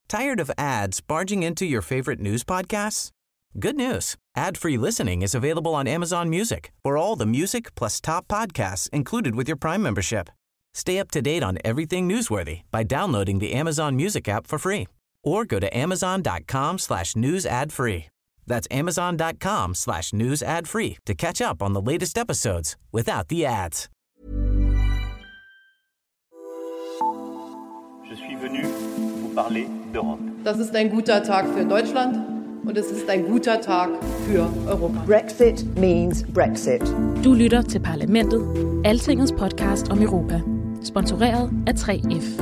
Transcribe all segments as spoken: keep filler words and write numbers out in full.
Tired of ads barging into your favorite news podcasts? Good news. Ad-free listening is available on Amazon Music for all the music plus top podcasts included with your Prime membership. Stay up to date on everything newsworthy by downloading the Amazon Music app for free or go to amazon.com slash news ad free. That's amazon.com slash news ad free to catch up on the latest episodes without the ads. Je suis venu vous parler d'Europe. Das ist ein guter Tag für Deutschland und es ist ein guter Tag für Europa. Brexit means Brexit. Du lytter til Parlamentet, Altingets podcast om Europa. Sponsoreret af tre F.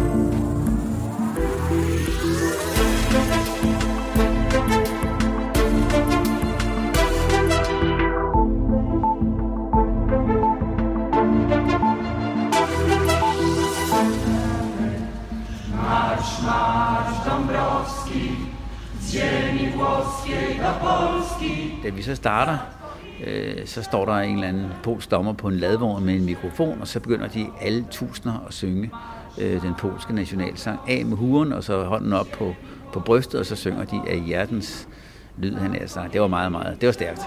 Da vi så starter, øh, så står der en eller anden polsk dommer på en ladvogn med en mikrofon, og så begynder de alle tusinder at synge øh, den polske nationalsang af med huren, og så hånden op på, på brystet, og så synger de af hjertens lyd, han er sagt. Det var meget, meget, det var stærkt.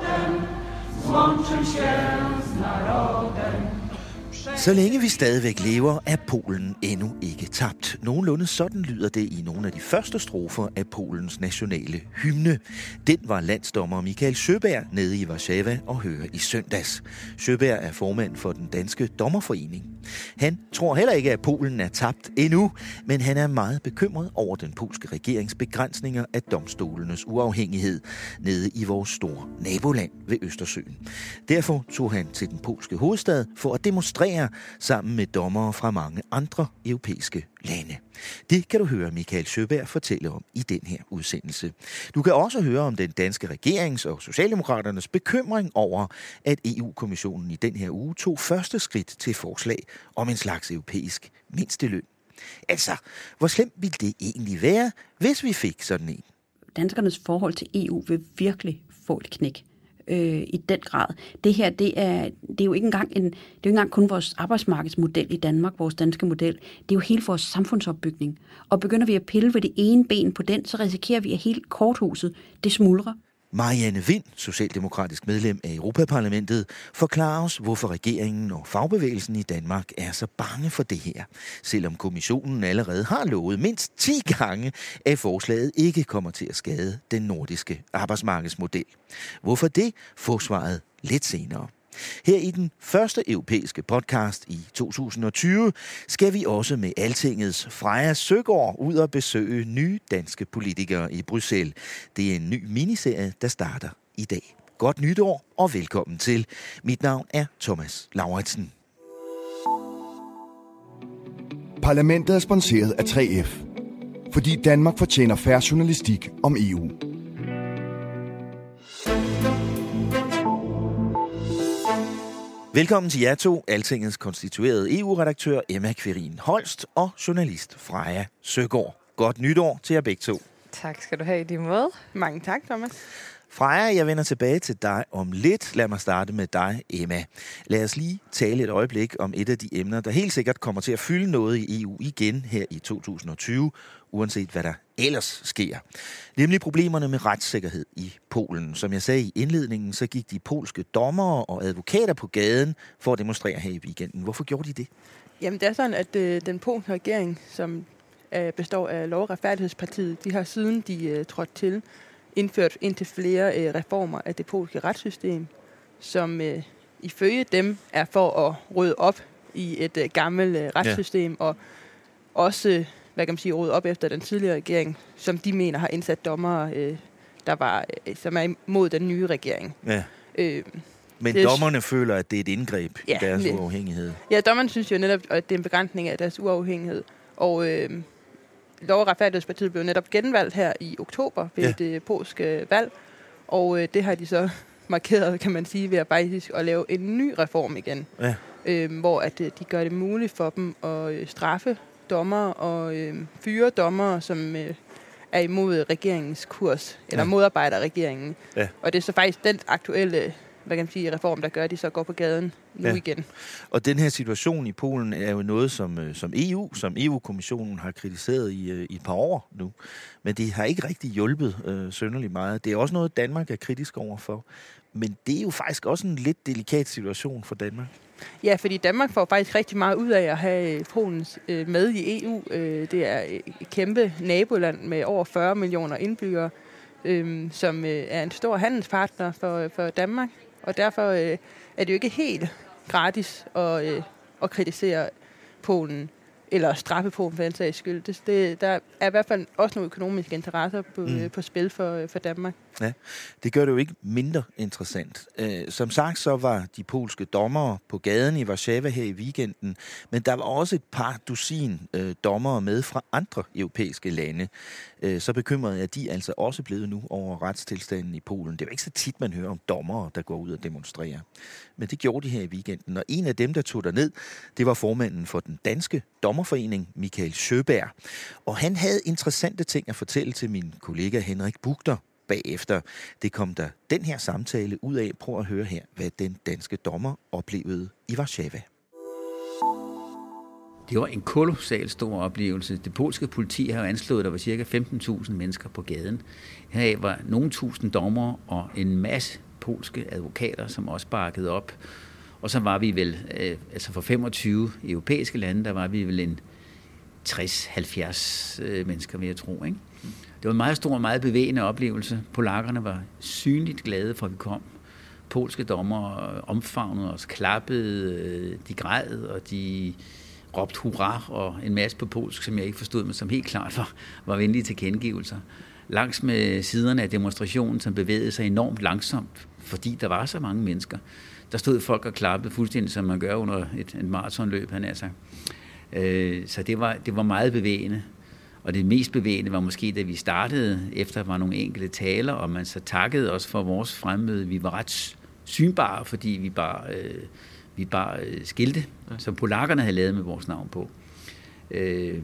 Så længe vi stadigvæk lever, er Polen endnu ikke tabt. Nogenlunde sådan lyder det i nogle af de første strofer af Polens nationale hymne. Den var landsdommer Michael Sjöberg nede i Warszawa og høre i søndags. Sjöberg er formand for den danske dommerforening. Han tror heller ikke, at Polen er tabt endnu, men han er meget bekymret over den polske regerings begrænsninger af domstolenes uafhængighed nede i vores store naboland ved Østersøen. Derfor tog han til den polske hovedstad for at demonstrere sammen med dommere fra mange andre europæiske lande. Det kan du høre Michael Sjöberg fortælle om i den her udsendelse. Du kan også høre om den danske regerings og Socialdemokraternes bekymring over, at E U-kommissionen i den her uge tog første skridt til forslag om en slags europæisk mindsteløn. Altså, hvor slemt ville det egentlig være, hvis vi fik sådan en? Danskernes forhold til E U vil virkelig få et knæk. Øh, i den grad. Det her, det er, det er jo ikke engang, en, det er jo ikke engang kun vores arbejdsmarkedsmodel i Danmark, vores danske model. Det er jo hele vores samfundsopbygning. Og begynder vi at pille ved det ene ben på den, så risikerer vi, at hele korthuset, det smuldrer. Marianne Vind, socialdemokratisk medlem af Europaparlamentet, forklarer os, hvorfor regeringen og fagbevægelsen i Danmark er så bange for det her. Selvom kommissionen allerede har lovet mindst ti gange, at forslaget ikke kommer til at skade den nordiske arbejdsmarkedsmodel. Hvorfor det? Får svaret lidt senere. Her i den første europæiske podcast i to tusind og tyve skal vi også med Altingets Freja Søgaard ud og besøge nye danske politikere i Bruxelles. Det er en ny miniserie, der starter i dag. Godt nytår og velkommen til. Mit navn er Thomas Lauritsen. Parlamentet er sponsoreret af tre F, fordi Danmark fortjener fair journalistik om E U. Velkommen til jer to, Altingets konstituerede E U-redaktør Emma Quirin Holst og journalist Freja Søgaard. Godt nytår til jer begge to. Tak skal du have i din måde. Mange tak, Thomas. Freja, jeg vender tilbage til dig om lidt. Lad mig starte med dig, Emma. Lad os lige tale et øjeblik om et af de emner, der helt sikkert kommer til at fylde noget i E U igen her i to tusind og tyve, uanset hvad der ellers sker. Nemlig problemerne med retssikkerhed i Polen. Som jeg sagde i indledningen, så gik de polske dommere og advokater på gaden for at demonstrere her i weekenden. Hvorfor gjorde de det? Jamen, det er sådan, at øh, den polske regering, som øh, består af Lov- og Retfærdighedspartiet, de har siden de øh, trådte til, indført indtil flere øh, reformer af det polske retssystem, som øh, ifølge dem er for at rydde op i et øh, gammelt øh, retssystem, ja. Og også, hvad kan man sige, rydde op efter den tidligere regering, som de mener har indsat dommere, øh, der var, øh, som er imod den nye regering. Ja. Øh, Men det, dommerne føler, at det er et indgreb ja, i deres det, uafhængighed. Ja, dommerne synes jo netop, at det er en begrænsning af deres uafhængighed. Og øh, Lov- og Retfærdighedspartiet blev netop genvalgt her i oktober ved ja. det polske valg. Og øh, det har de så markeret, kan man sige, ved at faktisk at lave en ny reform igen. Ja. Øh, hvor at, øh, de gør det muligt for dem at øh, straffe dommer og øh, fyre dommer, som øh, er imod regeringens kurs, eller ja. modarbejder regeringen. Ja. Og det er så faktisk den aktuelle hvad kan man sige, reform, der gør, at de så går på gaden nu ja. igen. Og den her situation i Polen er jo noget, som, som E U, som E U-kommissionen har kritiseret i, i et par år nu. Men det har ikke rigtig hjulpet øh, synderligt meget. Det er også noget, Danmark er kritisk overfor. Men det er jo faktisk også en lidt delikat situation for Danmark. Ja, fordi Danmark får faktisk rigtig meget ud af at have Polen med i E U. Det er et kæmpe naboland med over fyrre millioner indbyggere, som er en stor handelspartner for, for Danmark. Og derfor er det jo ikke helt gratis at, at kritisere Polen, eller straffe Polen for den sags skyld. Det, det, der er i hvert fald også nogle økonomiske interesser på, mm. på spil for, for Danmark. Ja, det gør det jo ikke mindre interessant. Øh, som sagt, så var de polske dommere på gaden i Warszawa her i weekenden, men der var også et par dusin øh, dommere med fra andre europæiske lande. Øh, så bekymrede at de altså også blevet nu over retstilstanden i Polen. Det er jo ikke så tit, man hører om dommere, der går ud og demonstrerer. Men det gjorde de her i weekenden, og en af dem, der tog derned, det var formanden for den danske dommerforening, Michael Sjöberg. Og han havde interessante ting at fortælle til min kollega Henrik Bugter bagefter. Det kom der den her samtale ud af. Prøv at høre her, hvad den danske dommer oplevede i Warszawa. Det var en kolossal stor oplevelse. Det polske politi har jo anslået, at der var cirka femten tusind mennesker på gaden. Her var nogle tusind dommere og en masse polske advokater, som også bakkede op. Og så var vi vel, øh, altså for femogtyve europæiske lande, der var vi vel en tres til halvfjerds øh, mennesker, vil jeg tro, ikke? Det var en meget stor og meget bevægende oplevelse. Polakkerne var synligt glade for, at vi kom. Polske dommer omfavnede os, klappede, de græd, og de råbte hurra, og en masse på polsk, som jeg ikke forstod, men som helt klart var, var venlige tilkendegivelser. Langs med siderne af demonstrationen, som bevægede sig enormt langsomt, fordi der var så mange mennesker. Der stod folk og klappede fuldstændig, som man gør under et, et maratonløb, han er sagt. Øh, så det var, det var meget bevægende. Og det mest bevægende var måske, da vi startede, efter der var nogle enkelte taler, og man så takkede os for vores fremmøde. Vi var ret synbare, fordi vi bare, øh, vi bare øh, skilte, ja. Som polakkerne havde lavet med vores navn på. Øh,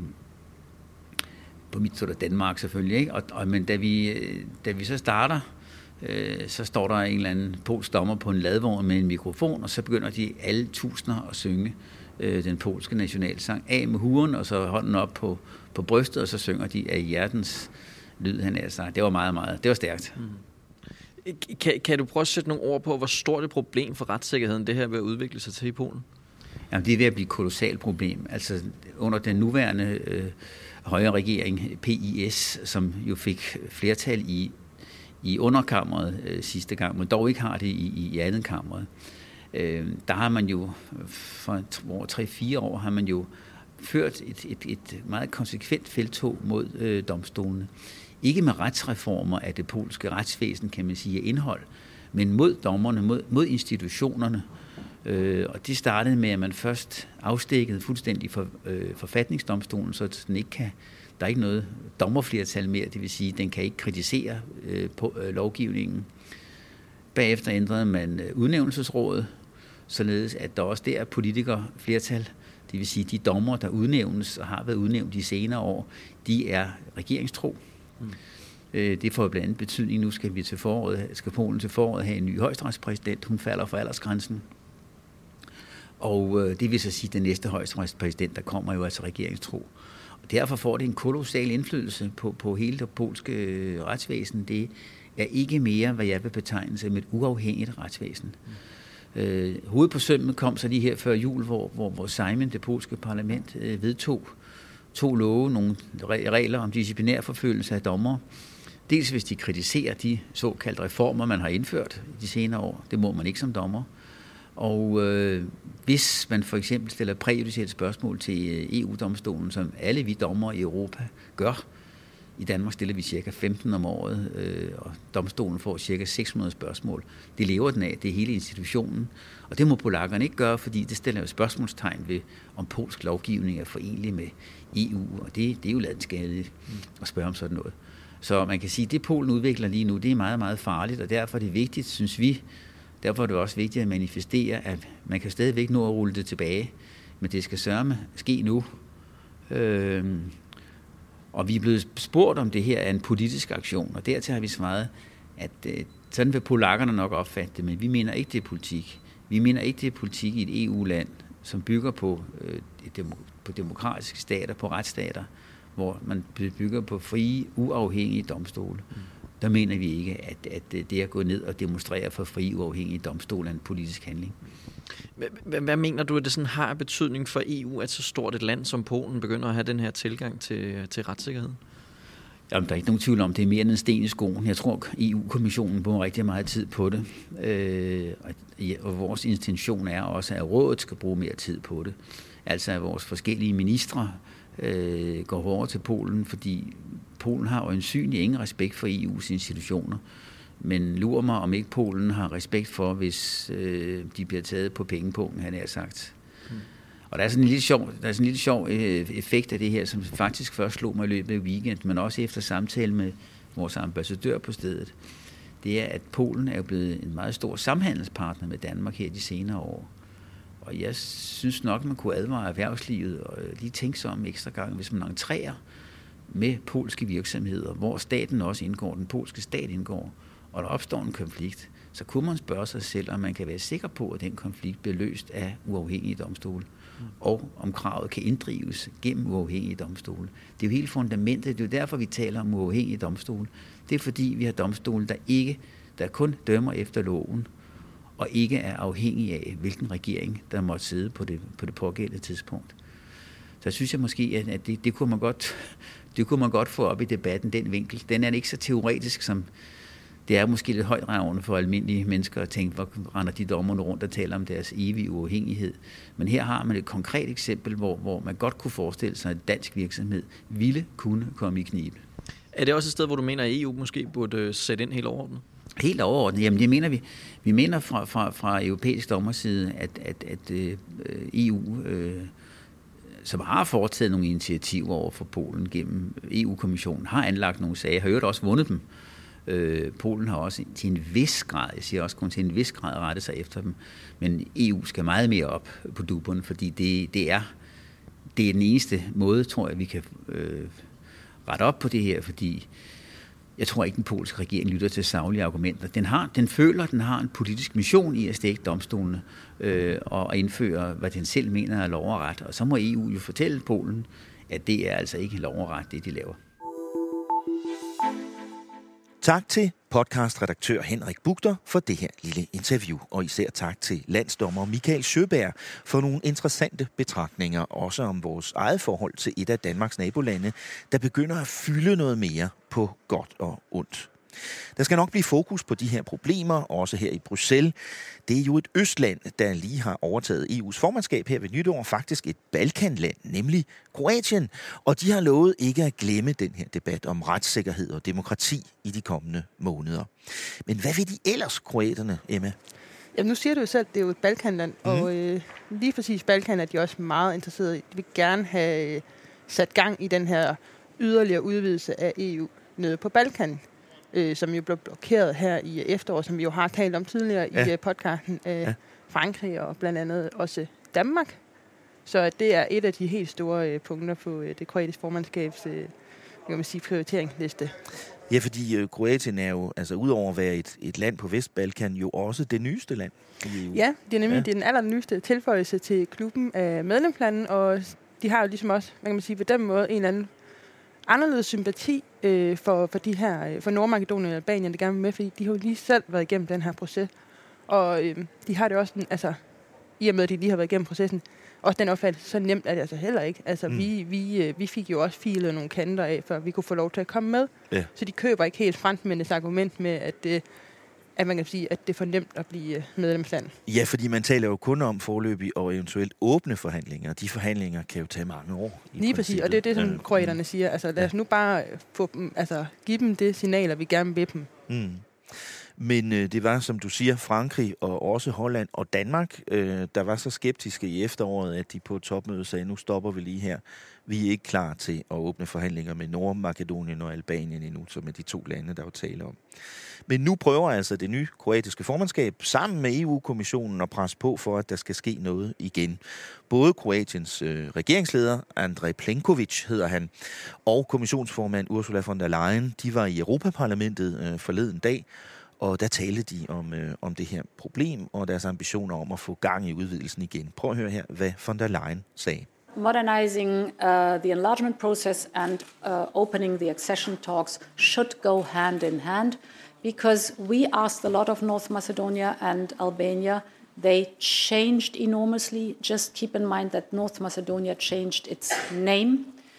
på mit stod der Danmark selvfølgelig, ikke? Og, og, men da vi, da vi så starter, øh, så står der en eller anden polsk dommer på en ladvogn med en mikrofon, og så begynder de alle tusinder at synge øh, den polske nationalsang af med huren, og så hånden op på på brystet, og så synger de af hjertens lyd, han er sagt. Det var meget, meget, det var stærkt. Mm. Kan, kan du prøve at sætte nogle ord på, hvor stort et problem for retssikkerheden det her ved at udvikle sig til i Polen? Jamen, det er ved at blive et kolossalt problem. Altså, under den nuværende øh, højre regering, P I S, som jo fik flertal i, i underkammeret øh, sidste gang, men dog ikke har det i, i andet kammeret, øh, der har man jo for tre fire år har man jo ført et, et, et meget konsekvent felttog mod øh, domstolene. Ikke med retsreformer af det polske retsvæsen, kan man sige, indhold, men mod dommerne, mod, mod institutionerne. Øh, og det startede med, at man først afstikkede fuldstændig for, øh, forfatningsdomstolen, så den ikke kan, der er ikke noget dommerflertal mere, det vil sige, den kan ikke kritisere øh, på, øh, lovgivningen. Bagefter ændrede man øh, udnævnelsesrådet, således at der også der er politikerflertal. Det vil sige, at de dommer, der udnævnes og har været udnævnt de senere år, de er regeringstro. Mm. Det får blandt andet betydning. Nu skal vi til foråret, skal Polen til foråret have en ny højesteretspræsident. Hun falder for aldersgrænsen. Og det vil så sige, at den næste højesteretspræsident, der kommer jo altså regeringstro. Og derfor får det en kolossal indflydelse på, på hele det polske retsvæsen. Det er ikke mere, hvad jeg vil betegne som et uafhængigt retsvæsen. Mm. Øh, hovedet på sømmet kom så lige her før jul, hvor, hvor, hvor Sejmen, det polske parlament, øh, vedtog to love, nogle regler om disciplinær forfølgelse af dommere. Dels hvis de kritiserer de såkaldte reformer, man har indført de senere år. Det må man ikke som dommer. Og øh, hvis man for eksempel stiller præjudicielle spørgsmål til E U-domstolen, som alle vi dommere i Europa gør. I Danmark stiller vi cirka femten om året, øh, og domstolen får cirka seks hundrede spørgsmål. Det lever den af, det er hele institutionen. Og det må polakkerne ikke gøre, fordi det stiller jo spørgsmålstegn ved, om polsk lovgivning er forenlig med E U, og det, det er jo landskadeligt at spørge om sådan noget. Så man kan sige, at det Polen udvikler lige nu, det er meget, meget farligt, og derfor er det vigtigt, synes vi, derfor er det også vigtigt at manifestere, at man kan stadigvæk nå at rulle det tilbage, men det skal sørme ske nu. Øh, Og vi er blevet spurgt, om det her er en politisk aktion, og dertil har vi svaret, at øh, sådan vil polakkerne nok opfatte det, men vi mener ikke, det er politik. Vi mener ikke, det er politik i et E U-land, som bygger på, øh, demo, på demokratiske stater, på retsstater, hvor man bygger på frie, uafhængige domstole. Mm. Der mener vi ikke, at, at det at gå ned og demonstrere for frie, uafhængige domstole er en politisk handling. Hvad, hvad mener du, at det sådan har betydning for E U, at så stort et land som Polen begynder at have den her tilgang til, til retssikkerhed? Jamen, der er ikke nogen tvivl om, det er mere end en sten i skoen. Jeg tror, E U-kommissionen bruger rigtig meget tid på det. Øh, og, og vores intention er også, at rådet skal bruge mere tid på det. Altså, at vores forskellige ministre øh, går over til Polen, fordi Polen har jo øjensynligt ingen respekt for E U's institutioner. Men lurer mig, om ikke Polen har respekt for, hvis øh, de bliver taget på pengepunkten, han har sagt. Mm. Og der er sådan en lille sjov, der er sådan en lille sjov øh, effekt af det her, som faktisk først slog mig i løbet af weekend, men også efter samtale med vores ambassadør på stedet. Det er, at Polen er jo blevet en meget stor samhandelspartner med Danmark her de senere år. Og jeg synes nok, man kunne advare erhvervslivet og lige tænke sig om ekstra gang, hvis man entrerer med polske virksomheder, hvor staten også indgår, den polske stat indgår, og der opstår en konflikt, så kunne man spørge sig selv, om man kan være sikker på, at den konflikt bliver løst af uafhængige domstole, mm. og om kravet kan inddrives gennem uafhængige domstole. Det er jo hele fundamentet, det er jo derfor, vi taler om uafhængige domstole. Det er fordi, vi har domstole, der ikke, der kun dømmer efter loven, og ikke er afhængige af, hvilken regering, der måtte sidde på det, på det pågældende tidspunkt. Så synes jeg måske, at det, det, kunne man godt, det kunne man godt få op i debatten, den vinkel. Den er ikke så teoretisk, som det er måske lidt højtragende for almindelige mennesker at tænke, hvor render de dommerne rundt og taler om deres evige uafhængighed. Men her har man et konkret eksempel, hvor, hvor man godt kunne forestille sig, at dansk virksomhed ville kunne komme i knibe. Er det også et sted, hvor du mener, at E U måske burde sætte ind helt overordnet? Helt overordnet? Jamen det mener vi. Vi mener fra, fra, fra europæisk dommerside, at, at, at øh, E U, øh, som har foretaget nogle initiativer over for Polen gennem E U-kommissionen, har anlagt nogle sager, har jo også vundet dem. Øh, Polen har også til en vis grad, jeg siger også kun til en vis grad, rettet sig efter dem, men E U skal meget mere op på duberne, fordi det, det, er, det er den eneste måde, tror jeg, vi kan øh, rette op på det her, fordi jeg tror ikke, den polske regering lytter til saglige argumenter. Den, har, den føler, den har en politisk mission i at stække domstolene øh, og indføre, hvad den selv mener er lov og ret. Og så må E U jo fortælle Polen, at det er altså ikke lov og ret, det de laver. Tak til podcastredaktør Henrik Bugter for det her lille interview, og især tak til landsdommer Michael Sjöberg for nogle interessante betragtninger, også om vores eget forhold til et af Danmarks nabolande, der begynder at fylde noget mere på godt og ondt. Der skal nok blive fokus på de her problemer, også her i Bruxelles. Det er jo et østland, der lige har overtaget E U's formandskab her ved nytår, faktisk et Balkanland, nemlig Kroatien. Og de har lovet ikke at glemme den her debat om retssikkerhed og demokrati i de kommende måneder. Men hvad vil de ellers, kroaterne, Emma? Jamen nu siger du jo selv, at det er jo et Balkanland, mm. og øh, lige præcis Balkan er de også meget interesserede i. De vil gerne have sat gang i den her yderligere udvidelse af E U nede på Balkan. Øh, som jo blev blokeret her i efteråret, som vi jo har talt om tidligere ja. i podcasten af ja. Frankrig og blandt andet også Danmark. Så det er et af de helt store øh, punkter på øh, det kroatiske formandskabs øh, kan man sige, prioriteringsliste. Ja, fordi øh, Kroatien er jo, altså udover at være et, et land på Vestbalkan, jo også det nyeste land i E U. Ja, det er nemlig ja. det er den allernyeste tilføjelse til klubben af medlemslande, og de har jo ligesom også, man kan man sige, på den måde en eller anden anderledes sympati øh, for, for de her, for Nordmakedonien og Albanien, der gerne vil med, fordi de har jo lige selv været igennem den her proces. Og øh, de har det også, altså, i og med, at de lige har været igennem processen, også den opfattelse, så nemt er det altså heller ikke. Altså, mm. vi, vi, vi fik jo også filet nogle kanter af, før vi kunne få lov til at komme med. Ja. Så de køber ikke helt franskmændenes argument med, at det, at man kan sige, at det er for nemt at blive medlemsland. Ja, fordi man taler jo kun om forløbige og eventuelt åbne forhandlinger. De forhandlinger kan jo tage mange år. Lige præcis, og det er det, som ja. kroaterne siger. Altså lad os nu bare få dem, altså, give dem det signaler, vi gerne vil dem. Mm. Men øh, det var, som du siger, Frankrig og også Holland og Danmark, øh, der var så skeptiske i efteråret, at de på et topmøde sagde, nu stopper vi lige her. Vi er ikke klar til at åbne forhandlinger med Nordmakedonien og Albanien endnu, som er de to lande, der var tale om. Men nu prøver altså det nye kroatiske formandskab sammen med E U-kommissionen at presse på for, at der skal ske noget igen. Både Kroatiens øh, regeringsleder, Andrej Plenković hedder han, og kommissionsformand Ursula von der Leyen, de var i Europaparlamentet øh, forleden dag, og der talte de om, øh, om det her problem og deres ambitioner om at få gang i udvidelsen igen. Prøv at høre her, hvad von der Leyen sagde. Modernizing uh, the enlargement process and uh, opening the accession talks should go hand in hand because we asked a lot of North Macedonia and Albania. They changed enormously. Just keep in mind that North Macedonia changed its name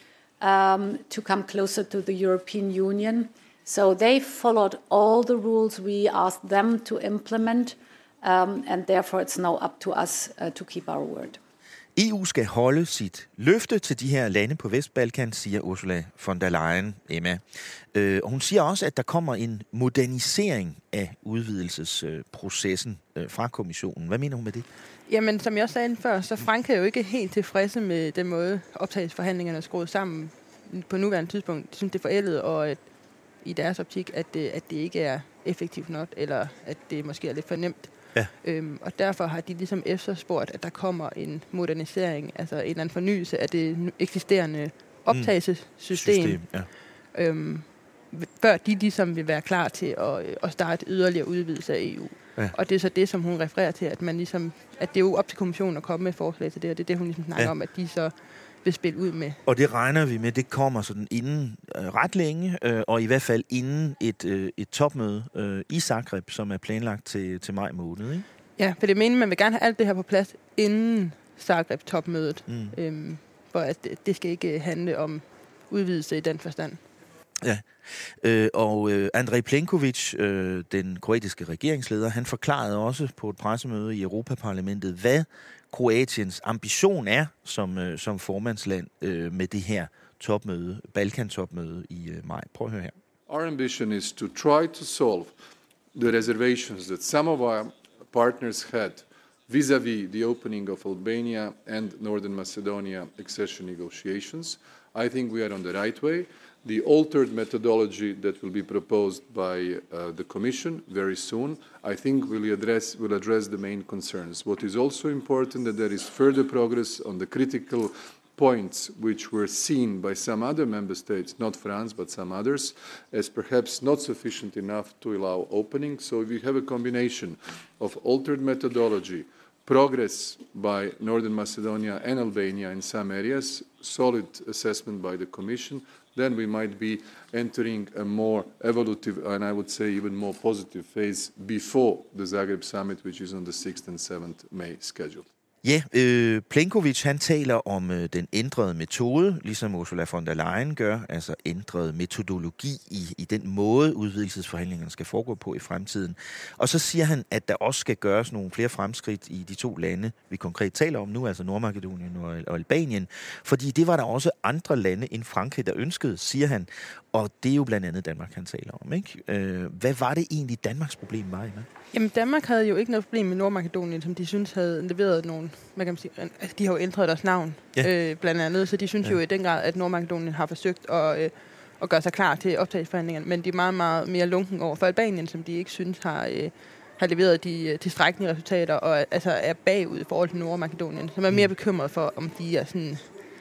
um, to come closer to the European Union. So they followed all the rules we asked them to implement, um, and therefore it's now up to us uh, to keep our word. E U skal holde sit løfte til de her lande på Vestbalkan, siger Ursula von der Leyen, Emma. Øh, og hun siger også, at der kommer en modernisering af udvidelsesprocessen øh, fra kommissionen. Hvad mener hun med det? Jamen, som jeg også sagde før, så Frankrig er jo ikke helt tilfredse med den måde, optagelsesforhandlingerne er skruet sammen på nuværende tidspunkt. De synes, det er forældet, og at i deres optik, at det, at det ikke er effektivt nok, eller at det måske er lidt for nemt. Ja. Øhm, og derfor har de ligesom efterspurgt, at der kommer en modernisering, altså en eller anden fornyelse af det eksisterende optagelsessystem, mm. System, ja. øhm, før de ligesom vil være klar til at, at starte yderligere udvidelse af E U. Ja. Og det er så det, som hun refererer til, at man ligesom, at det er jo op til kommissionen at komme med forslag til det, og det er det, hun ligesom snakker ja. om, at de så vil spille ud med. Og det regner vi med, det kommer sådan inden øh, ret længe, øh, og i hvert fald inden et, øh, et topmøde øh, i Zagreb, som er planlagt til, til maj måned, ikke? Ja, for det mener man vil gerne have alt det her på plads inden Zagreb-topmødet, mm. øhm, for at det, det skal ikke handle om udvidelse i den forstand. Ja, øh, og øh, Andrej Plenković, øh, den kroatiske regeringsleder, han forklarede også på et pressemøde i Europaparlamentet, hvad Kroatiens ambition er som, øh, som formandsland øh, med det her topmøde, Balkan-topmøde i øh, maj. Prøv at høre her. Our ambition is to try to solve the reservations that some of our partners had vis-à-vis the opening of Albania and Northern Macedonia accession negotiations. I think we are on the right way. The altered methodology that will be proposed by uh, the Commission very soon, I think will address, will address the main concerns. What is also important that there is further progress on the critical points which were seen by some other member states, not France, but some others, as perhaps not sufficient enough to allow opening. So we have a combination of altered methodology, progress by Northern Macedonia and Albania in some areas, solid assessment by the Commission, then we might be entering a more evolutive and I would say even more positive phase before the Zagreb summit, which is on the sixth and seventh May scheduled. Ja, øh, Plenković, han taler om øh, den ændrede metode, ligesom Ursula von der Leyen gør, altså ændret metodologi i, i den måde, udvidelsesforhandlingerne skal foregå på i fremtiden. Og så siger han, at der også skal gøres nogle flere fremskridt i de to lande, vi konkret taler om nu, altså Nordmakedonien og, og Albanien, fordi det var der også andre lande end Frankrig, der ønskede, siger han. Og det er jo blandt andet Danmark, han taler om, ikke? Øh, hvad var det egentlig, Danmarks problem var, Emma? Jamen, Danmark havde jo ikke noget problem med Nordmakedonien, som de synes havde leveret nogle, hvad kan man sige, altså, de har jo ændret deres navn, ja. øh, blandt andet, så de synes ja. jo i den grad, at Nordmakedonien har forsøgt at, øh, at gøre sig klar til optagelsesforhandlingerne, men de er meget, meget mere lunken over for Albanien, som de ikke synes har, øh, har leveret de øh, tilstrækkelige resultater, og altså er bagud i forhold til Nordmakedonien, som er mere bekymret for, om de er sådan,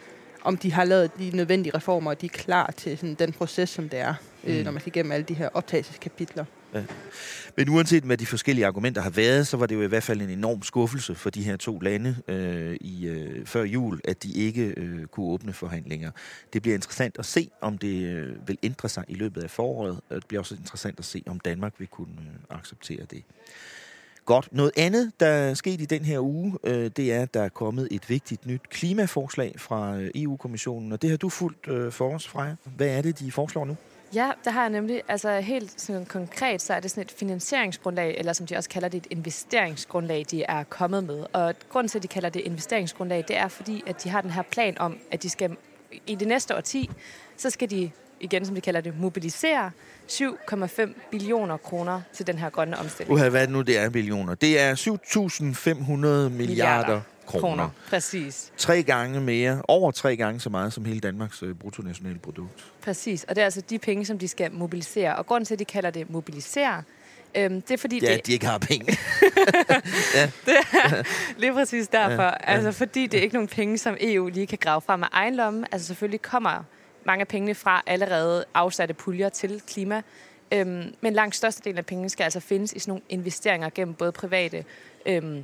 om de har lavet de nødvendige reformer, og de er klar til sådan, den proces, som det er, øh, mm. når man skal igennem alle de her optagelseskapitler. Ja. Men uanset hvad de forskellige argumenter har været, så var det jo i hvert fald en enorm skuffelse for de her to lande øh, i, øh, før jul, at de ikke øh, kunne åbne forhandlinger. Det bliver interessant at se, om det øh, vil ændre sig i løbet af foråret. Det bliver også interessant at se, om Danmark vil kunne øh, acceptere det. Godt. Noget andet, der er sket i den her uge, øh, det er, at der er kommet et vigtigt nyt klimaforslag fra øh, E U-kommissionen, og det har du fulgt øh, for os, Freja. Hvad er det, de foreslår nu? Ja, det har jeg nemlig. Altså helt sådan konkret, så er det sådan et finansieringsgrundlag, eller som de også kalder det, et investeringsgrundlag, de er kommet med. Og grunden til, at de kalder det investeringsgrundlag, det er fordi, at de har den her plan om, at de skal i det næste årti, så skal de igen som de kalder det, mobilisere syv komma fem billioner kroner til den her grønne omstilling. Uha, hvad er det nu, det er billioner? Det er syv tusind fem hundrede milliarder kroner. kroner. Præcis. Tre gange mere, over tre gange så meget som hele Danmarks øh, bruttonationale produkt. Præcis, og det er altså de penge, som de skal mobilisere. Og grunden til, at de kalder det mobilisere, øhm, det er fordi... Ja, det... de ikke har penge. Ja. Det er lige præcis derfor. Ja, ja. Altså fordi det er ikke nogen penge, som E U lige kan grave frem af egen lomme. Altså selvfølgelig kommer mange af pengene fra allerede afsatte puljer til klima. Øhm, men langt størstedelen af pengene skal altså findes i sådan nogle investeringer gennem både private øhm,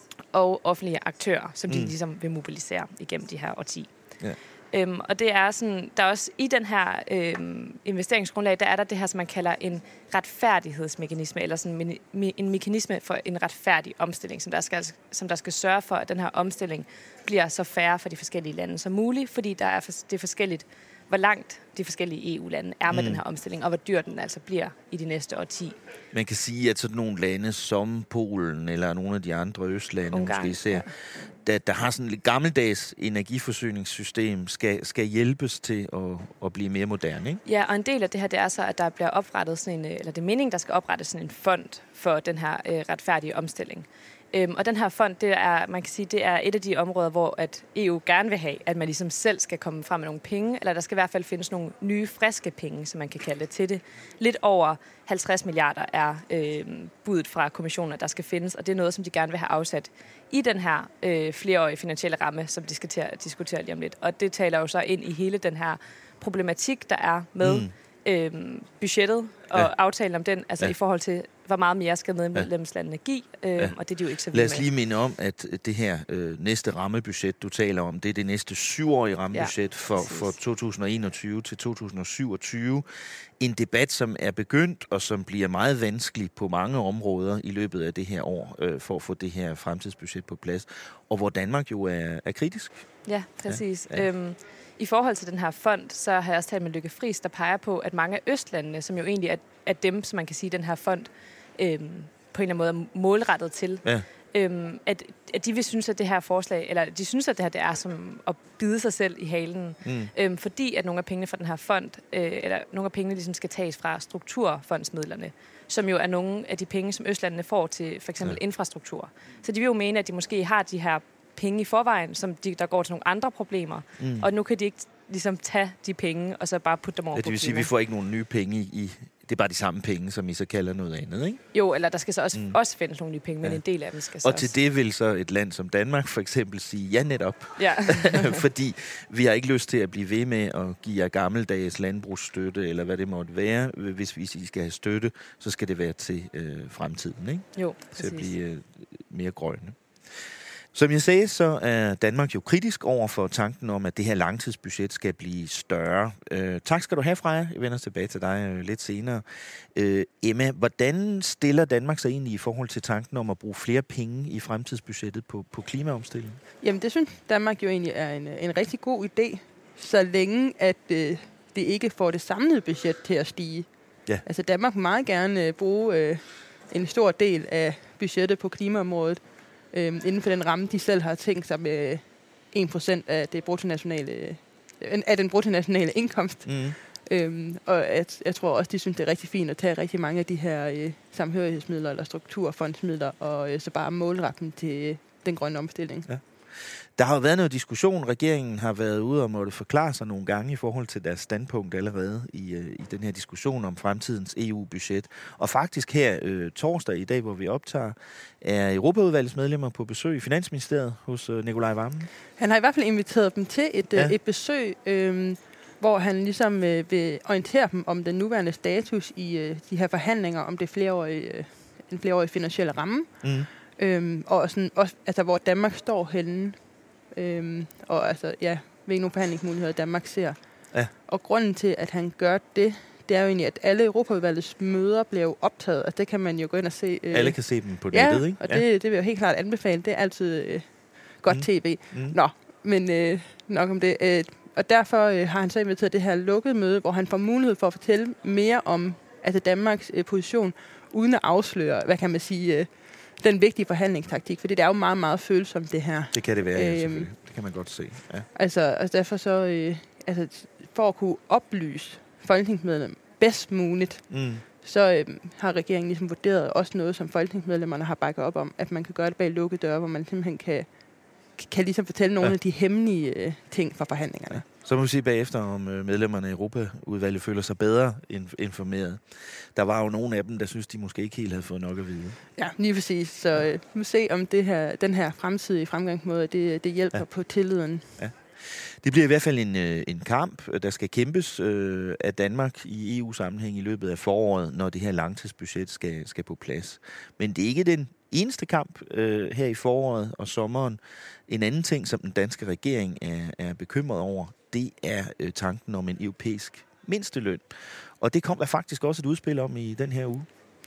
og offentlige aktører, som de mm. ligesom vil mobilisere igennem de her årti. Ja. Øhm, og det er sådan, der er også i den her øhm, investeringsgrundlag, der er der det her, som man kalder en retfærdighedsmekanisme, eller sådan en, en mekanisme for en retfærdig omstilling, som der, skal, som der skal sørge for, at den her omstilling bliver så fair for de forskellige lande som muligt, fordi der er, det er forskelligt, hvor langt de forskellige E U-lande er med mm. den her omstilling, og hvor dyr den altså bliver i de næste årti. Man kan sige, at sådan nogle lande som Polen eller nogle af de andre østlande, Ungarn, måske især, ja. der, der har sådan et gammeldags energiforsyningssystem, skal, skal hjælpes til at, at blive mere moderne, ikke? Ja, og en del af det her, det er så, at der bliver oprettet sådan en, eller det er meningen, der skal oprettes sådan en fond for den her øh, retfærdige omstilling. Øhm, og den her fond, det er, man kan sige, det er et af de områder, hvor at E U gerne vil have, at man ligesom selv skal komme frem med nogle penge, eller der skal i hvert fald findes nogle nye, friske penge, som man kan kalde det til det. Lidt over halvtreds milliarder er øh, budet fra kommissionen, at der skal findes, og det er noget, som de gerne vil have afsat i den her øh, flereårige finansielle ramme, som de skal til at diskutere lige om lidt. Og det taler jo så ind i hele den her problematik, der er med mm. øh, budgettet og ja. aftalen om den, altså ja. i forhold til hvor meget mere skal medlemslandene give, øh, ja. og det er de jo ikke så vilde med. Lad os lige minde om, at det her øh, næste rammebudget, du taler om, det er det næste syvårige rammebudget ja, for, for to tusind og enogtyve til to tusind og syvogtyve. En debat, som er begyndt, og som bliver meget vanskelig på mange områder i løbet af det her år, øh, for at få det her fremtidsbudget på plads, og hvor Danmark jo er, er kritisk. Ja, præcis. Ja, ja. Øhm, I forhold til den her fond, så har jeg også talt med Lykke Friis, der peger på, at mange af østlandene, som jo egentlig er, er dem, som man kan sige, den her fond øhm, på en eller anden måde er målrettet til, ja. øhm, at, at de vil synes, at det her forslag, eller de synes, at det her det er som at bide sig selv i halen, mm. øhm, fordi at nogle af pengene fra den her fond, øh, eller nogle af pengene ligesom skal tages fra strukturfondsmidlerne, som jo er nogle af de penge, som østlandene får til for eksempel ja. infrastruktur. Så de vil jo mene, at de måske har de her penge i forvejen, som de, der går til nogle andre problemer. Mm. Og nu kan de ikke ligesom tage de penge, og så bare putte dem over ja, på det vil sige, at vi får ikke nogen nye penge i... Det er bare de samme penge, som I så kalder noget andet, ikke? Jo, eller der skal så også, mm. også findes nogle nye penge, men ja. en del af dem skal så Og til også. det vil så et land som Danmark for eksempel sige ja netop. Ja. Fordi vi har ikke lyst til at blive ved med at give jer gammeldags landbrugsstøtte, eller hvad det måtte være. Hvis, hvis I skal have støtte, så skal det være til øh, fremtiden, ikke? Jo, præcis. Til at blive øh, mere grønne. Som jeg sagde, så er Danmark jo kritisk over for tanken om, at det her langtidsbudget skal blive større. Øh, tak skal du have, Freja. Jeg vender tilbage til dig øh, lidt senere. Øh, Emma, hvordan stiller Danmark sig egentlig i forhold til tanken om at bruge flere penge i fremtidsbudgettet på, på klimaomstilling? Jamen, det synes Danmark jo egentlig er en, en rigtig god idé, så længe at øh, det ikke får det samlede budget til at stige. Ja. Altså, Danmark må meget gerne øh, bruge øh, en stor del af budgettet på klimaområdet, Øhm, inden for den ramme, de selv har tænkt sig med en procent af, det bruttonationale, øh, af den bruttonationale indkomst. Mm. Øhm, og at, jeg tror også, de synes, det er rigtig fint at tage rigtig mange af de her øh, samhørighedsmidler eller strukturfondsmidler og øh, så bare målrette dem til øh, den grønne omstilling. Ja. Der har jo været noget diskussion. Regeringen har været ude og måtte forklare sig nogle gange i forhold til deres standpunkt allerede i, i den her diskussion om fremtidens E U-budget. Og faktisk her øh, torsdag i dag, hvor vi optager, er Europaudvalgets medlemmer på besøg i Finansministeriet hos øh, Nikolaj Wammen. Han har i hvert fald inviteret dem til et, ja. øh, et besøg, øh, hvor han ligesom øh, vil orientere dem om den nuværende status i øh, de her forhandlinger om det flereårige, øh, en flereårige finansielle ramme. Mm. Øhm, og sådan, også, altså, hvor Danmark står henne. Øhm, og altså, ja, hvilke nogle forhandlingsmuligheder Danmark ser. Ja. Og grunden til, at han gør det, det er jo egentlig, at alle Europaudvalgets møder bliver jo optaget. Altså, det kan man jo gå ind og se. Øh, alle kan se dem på ja, nettet, ikke? og det, ja, det vil jeg jo helt klart anbefale. Det er altid øh, godt mm. tv. Mm. Nå, men øh, nok om det. Øh, og derfor øh, har han så inviteret det her lukkede møde, hvor han får mulighed for at fortælle mere om altså Danmarks øh, position, uden at afsløre, hvad kan man sige... Øh, den vigtige forhandlingstaktik, for det er jo meget, meget følsomt, det her. Det kan det være, ja, selvfølgelig. Det kan man godt se. Ja. Altså, altså derfor så, øh, altså, for at kunne oplyse folketingsmedlem bedst muligt, Mm. så øh, har regeringen ligesom vurderet også noget, som folketingsmedlemmerne har bakket op om, at man kan gøre det bag lukkede døre, hvor man simpelthen kan, kan ligesom fortælle nogle Ja. af de hemmelige øh, ting fra forhandlingerne. Så må vi se bagefter, om øh, medlemmerne af Europaudvalget føler sig bedre inf- informeret. Der var jo nogle af dem, der synes, de måske ikke helt havde fået nok at vide. Ja, lige præcis. Så øh, vi må se, om det her, den her fremtidige fremgangsmåde, det, det hjælper ja. på tilliden. Ja. Det bliver i hvert fald en, øh, en kamp, der skal kæmpes øh, af Danmark i E U-sammenhæng i løbet af foråret, når det her langtidsbudget skal, skal på plads. Men det er ikke den eneste kamp øh, her i foråret og sommeren. En anden ting, som den danske regering er, er bekymret over, det er øh, tanken om en europæisk mindsteløn. Og det kom der faktisk også et udspil om i den her uge.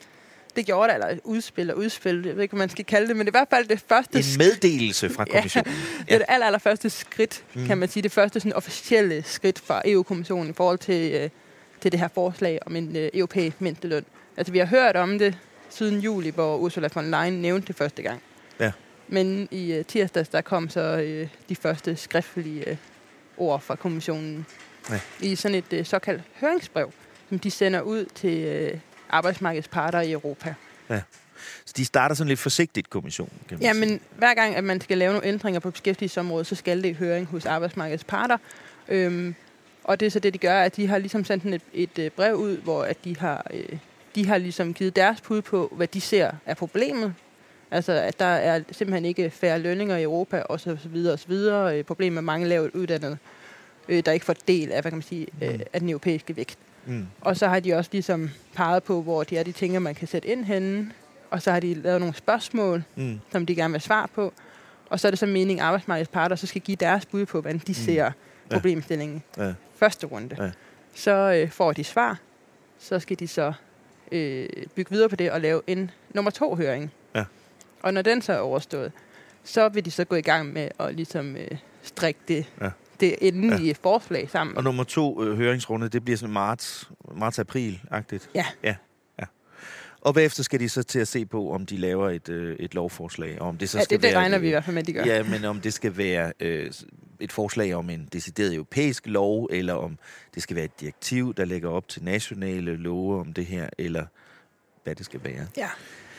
Det gjorde der, eller et udspil og udspil, jeg ved ikke, hvad man skal kalde det, men det er i hvert fald det første... En meddelelse fra kommissionen. Ja, det er det aller, aller første skridt, mm. kan man sige. Det første sådan, officielle skridt fra E U-kommissionen i forhold til, øh, til det her forslag om en øh, europæisk mindsteløn. Altså, vi har hørt om det siden juli, hvor Ursula von Leyen nævnte det første gang. Ja. Men i øh, tirsdags, der kom så øh, de første skriftlige øh, ord fra kommissionen ja. i sådan et øh, såkaldt høringsbrev, som de sender ud til øh, arbejdsmarkedets parter i Europa. Ja. Så de starter sådan lidt forsigtigt, kommissionen, kan man Ja, sige. men hver gang, at man skal lave nogle ændringer på beskæftigelsesområdet, så skal det i høring hos arbejdsmarkedets parter. Øhm, og det er så det, de gør, at de har ligesom sendt et, et, et brev ud, hvor at de har, øh, de har ligesom givet deres bud på, hvad de ser er problemet. Altså, at der er simpelthen ikke færre lønninger i Europa, og så videre og så videre. Problemet med mange lavt uddannede, øh, der ikke får del af, hvad kan man sige, øh, af den europæiske vækst. Mm. Og så har de også ligesom peget på, hvor de er de ting, man kan sætte ind henne. Og så har de lavet nogle spørgsmål, mm. som de gerne vil svare på. Og så er det så meningen, at arbejdsmarkedets parter så skal give deres bud på, hvordan de ser mm. problemstillingen. Ja. Første runde. Ja. Så øh, får de svar. Så skal de så øh, bygge videre på det og lave en nummer to høring. Ja. Og når den så er overstået, så vil de så gå i gang med at ligesom øh, strikke det, ja. det endelige ja. forslag sammen. Og nummer to øh, høringsrunde, det bliver sådan marts, marts-april-agtigt? Ja. ja. ja. Og bagefter skal de så til at se på, om de laver et, øh, et lovforslag. Og om det så ja, skal det, det være, regner vi i hvert fald med, de gør. Ja, men om det skal være øh, et forslag om en decideret europæisk lov, eller om det skal være et direktiv, der lægger op til nationale love om det her, eller hvad det skal være. Ja.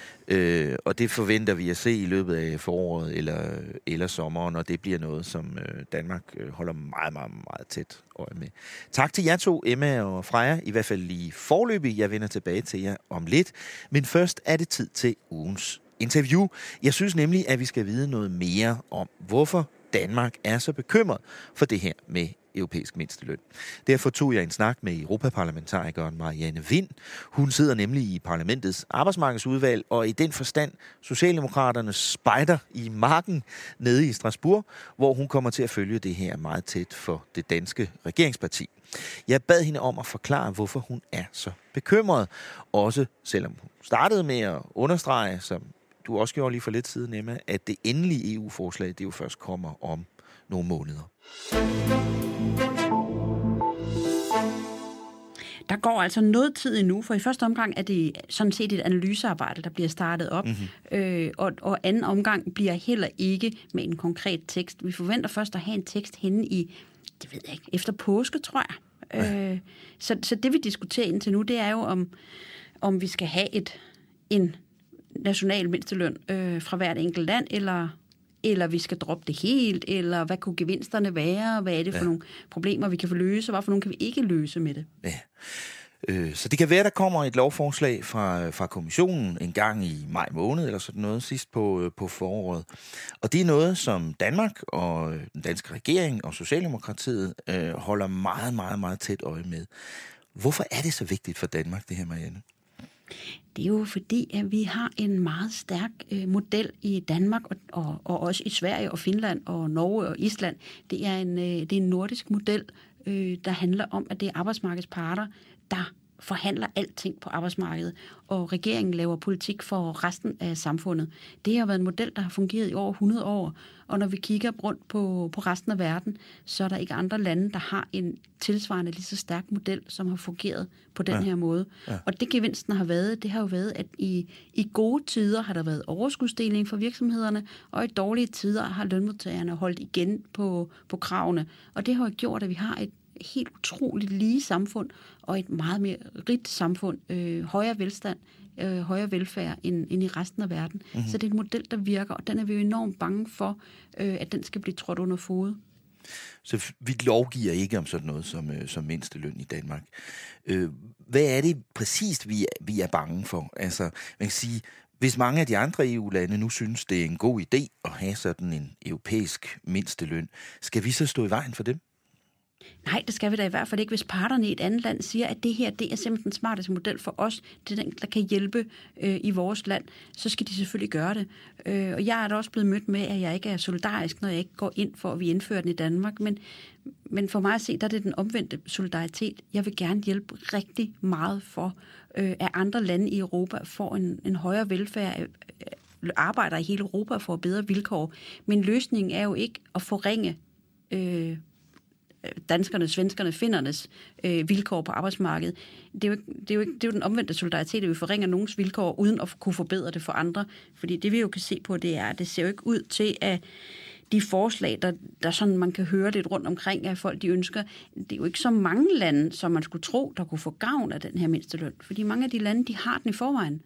Øh, og det forventer vi at se i løbet af foråret eller, eller sommeren, og det bliver noget, som øh, Danmark øh, holder meget, meget, meget tæt øje med. Tak til jer to, Emma og Freja, i hvert fald lige forløbig. Jeg vender tilbage til jer om lidt. Men først er det tid til ugens interview. Jeg synes nemlig, at vi skal vide noget mere om, hvorfor Danmark er så bekymret for det her med europæisk mindsteløn. Derfor tog jeg en snak med europaparlamentarikeren Marianne Vind. Hun sidder nemlig i parlamentets arbejdsmarkedsudvalg, og i den forstand Socialdemokraternes spejder i marken nede i Strasbourg, hvor hun kommer til at følge det her meget tæt for det danske regeringsparti. Jeg bad hende om at forklare, hvorfor hun er så bekymret. Også selvom hun startede med at understrege, som du også gjorde lige for lidt siden, Emma, at det endelige E U-forslag, det jo først kommer om nogle måneder. Der går altså noget tid endnu, for i første omgang er det sådan set et analysearbejde, der bliver startet op, mm-hmm. øh, og, og anden omgang bliver heller ikke med en konkret tekst. Vi forventer først at have en tekst henne i, det ved jeg ikke, efter påske, tror jeg. Ja. Øh, så, så det vi diskuterer indtil nu, det er jo, om, om vi skal have et, en national mindsteløn øh, fra hvert enkelt land, eller... eller vi skal droppe det helt, eller hvad kunne gevinsterne være, hvad er det for ja. nogle problemer, vi kan få løse, og hvad for nogle kan vi ikke løse med det. Ja. Øh, så det kan være, der kommer et lovforslag fra, fra kommissionen en gang i maj måned, eller sådan noget, sidst på, på foråret. Og det er noget, som Danmark og den danske regering og Socialdemokratiet øh, holder meget, meget, meget tæt øje med. Hvorfor er det så vigtigt for Danmark, det her, Marianne? Det er jo fordi, at vi har en meget stærk øh, model i Danmark, og, og, og også i Sverige og Finland og Norge og Island. Det er en, øh, det er en nordisk model, øh, der handler om, at det er arbejdsmarkedets parter, der forhandler alting på arbejdsmarkedet, og regeringen laver politik for resten af samfundet. Det har været en model, der har fungeret i over hundrede år, og når vi kigger rundt på, på resten af verden, så er der ikke andre lande, der har en tilsvarende lige så stærk model, som har fungeret på den ja. her måde. Ja. Og det gevinsten har været, det har jo været, at i, i gode tider har der været overskudsdeling for virksomhederne, og i dårlige tider har lønmodtagerne holdt igen på, på kravene. Og det har jo gjort, at vi har et helt utroligt lige samfund, og et meget mere rigt samfund, øh, højere velstand, øh, højere velfærd end, end i resten af verden. Mm-hmm. Så det er en model, der virker, og den er vi jo enormt bange for, øh, at den skal blive trådt under fod. Så vi lovgiver ikke om sådan noget som, øh, som mindsteløn i Danmark. Øh, hvad er det præcist, vi er, vi er bange for? Altså, man kan sige, hvis mange af de andre E U-lande nu synes, det er en god idé at have sådan en europæisk mindsteløn, skal vi så stå i vejen for dem? Nej, det skal vi da i hvert fald ikke. Hvis parterne i et andet land siger, at det her det er simpelthen den smarteste model for os, det er den, der kan hjælpe øh, i vores land, så skal de selvfølgelig gøre det. Øh, og jeg er da også blevet mødt med, at jeg ikke er solidarisk, når jeg ikke går ind for, at vi indfører den i Danmark. Men, men for mig at se, der er det den omvendte solidaritet. Jeg vil gerne hjælpe rigtig meget for, øh, at andre lande i Europa får en, en højere velfærd, øh, arbejder i hele Europa og får bedre vilkår. Men løsningen er jo ikke at forringe øh, danskerne, svenskerne, finnernes øh, vilkår på arbejdsmarkedet. Det er, jo ikke, det, er jo ikke, det er jo den omvendte solidaritet, at vi forringer nogens vilkår, uden at kunne forbedre det for andre. Fordi det vi jo kan se på, det er, at det ser jo ikke ud til, at de forslag, der, der sådan man kan høre lidt rundt omkring, at folk de ønsker, det er jo ikke så mange lande, som man skulle tro, der kunne få gavn af den her mindsteløn. Fordi mange af de lande, de har den i forvejen.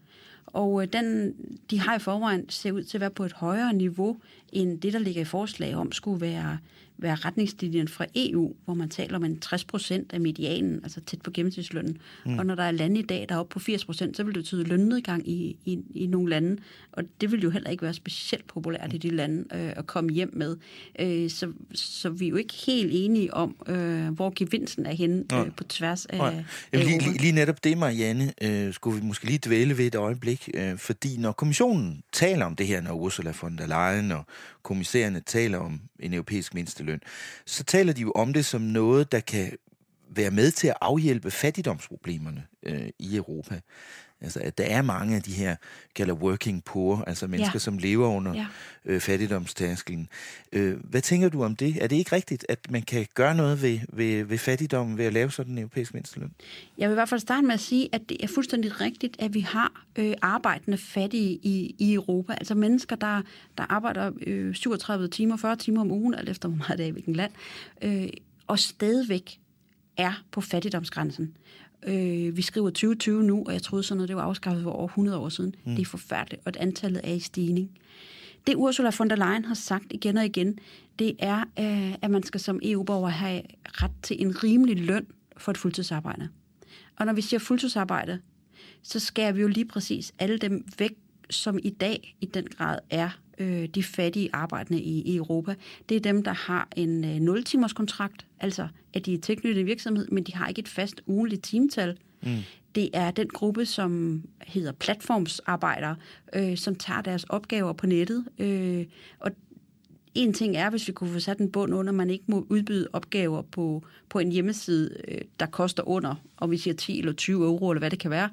Og den, de har i forvejen ser ud til at være på et højere niveau, end det, der ligger i forslag om, skulle være, være retningslinjen fra E U, hvor man taler om en tres procent af medianen, altså tæt på gennemsnitslønnen. Mm. Og når der er lande i dag, der er oppe på firs procent, så vil det betyde lønnedgang i, i, i nogle lande. Og det vil jo heller ikke være specielt populært i de lande øh, at komme hjem med. Øh, så, så vi er jo ikke helt enige om, øh, hvor gevinsten er henne øh, på tværs af, af Jamen, lige, lige, lige netop det, Marianne, øh, skulle vi måske lige dvæle ved et øjeblik. Øh, fordi når kommissionen taler om det her, når Ursula von der Leyen og kommissærerne taler om en europæisk mindsteløn, så taler de jo om det som noget, der kan være med til at afhjælpe fattigdomsproblemerne øh, i Europa. Altså, at der er mange af de her, kalder working poor, altså mennesker, ja. som lever under ja. øh, fattigdomstærskelen. Øh, hvad tænker du om det? Er det ikke rigtigt, at man kan gøre noget ved, ved, ved fattigdom ved at lave sådan en europæisk mindsteløn? Jeg vil i hvert fald starte med at sige, at det er fuldstændig rigtigt, at vi har øh, arbejdende fattige i, i Europa. Altså mennesker, der, der arbejder øh, syvogtredive timer, fyrre timer om ugen, alt efter hvor meget det er i hvilken land, øh, og stadigvæk er på fattigdomsgrænsen. Øh, vi skriver tyve tyve nu, og jeg troede sådan noget, det var afskaffet for over hundrede år siden. Mm. Det er forfærdeligt, og antallet er i stigning. Det Ursula von der Leyen har sagt igen og igen, det er, øh, at man skal som E U-borger have ret til en rimelig løn for et fuldtidsarbejde. Og når vi siger fuldtidsarbejde, så skærer vi jo lige præcis alle dem væk, som i dag i den grad er øh, de fattige arbejdende i, i Europa. Det er dem, der har en øh, nul-timers kontrakt, altså at de er tilknyttet i virksomhed, men de har ikke et fast ugenligt timetal. Mm. Det er den gruppe, som hedder platformsarbejdere, øh, som tager deres opgaver på nettet. Øh, og en ting er, hvis vi kunne få sat en bund under, man ikke må udbyde opgaver på, på en hjemmeside, øh, der koster under, om vi siger ti eller tyve euro, eller hvad det kan være.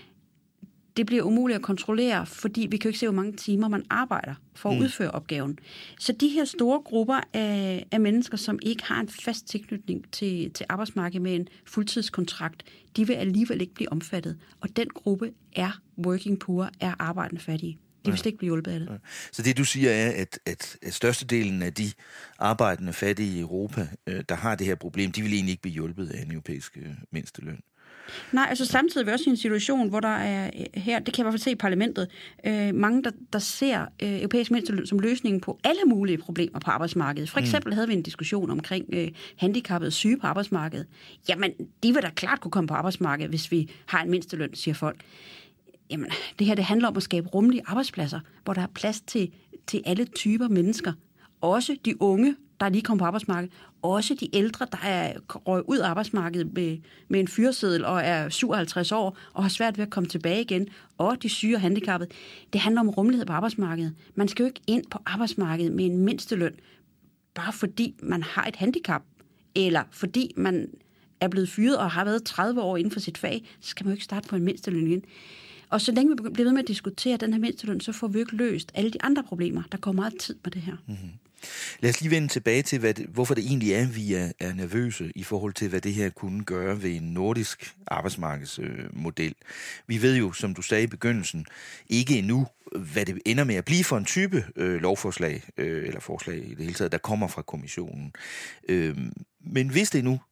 Det bliver umuligt at kontrollere, fordi vi kan jo ikke se, hvor mange timer man arbejder for at mm. udføre opgaven. Så de her store grupper af, af mennesker, som ikke har en fast tilknytning til, til arbejdsmarkedet med en fuldtidskontrakt, de vil alligevel ikke blive omfattet. Og den gruppe er working poor, er arbejdende fattige. De vil slet ikke blive hjulpet af det. Så det, du siger, er, at, at, at størstedelen af de arbejdende fattige i Europa, øh, der har det her problem, de vil egentlig ikke blive hjulpet af en europæisk øh, mindsteløn. Nej, altså samtidig er vi også i en situation, hvor der er her, det kan jeg i hvert fald se i parlamentet, øh, mange, der, der ser øh, europæisk mindsteløn som løsningen på alle mulige problemer på arbejdsmarkedet. For eksempel mm. havde vi en diskussion omkring øh, handicappede syge på arbejdsmarkedet. Jamen, de vil da klart kunne komme på arbejdsmarkedet, hvis vi har en mindsteløn, siger folk. Jamen, det her det handler om at skabe rummelige arbejdspladser, hvor der er plads til, til alle typer mennesker. Også de unge, der er lige kommet på arbejdsmarkedet. Også de ældre, der er røget ud af arbejdsmarkedet med, med en fyreseddel og er syvoghalvtreds år og har svært ved at komme tilbage igen. Og de syge og handicappede. Det handler om rummelighed på arbejdsmarkedet. Man skal jo ikke ind på arbejdsmarkedet med en mindsteløn, bare fordi man har et handicap, eller fordi man er blevet fyret og har været tredive år inden for sit fag, så skal man jo ikke starte på en mindsteløn igen. Og så længe vi bliver ved med at diskutere den her mindsteløn, så får vi ikke løst alle de andre problemer. Der går meget tid på det her. Mm-hmm. Lad os lige vende tilbage til, hvad det, hvorfor det egentlig er, vi er, er nervøse i forhold til, hvad det her kunne gøre ved en nordisk arbejdsmarkedsmodel. Øh, vi ved jo, som du sagde i begyndelsen, ikke endnu, hvad det ender med at blive for en type øh, lovforslag, øh, eller forslag i det hele taget, der kommer fra kommissionen. Øh, men hvis det nu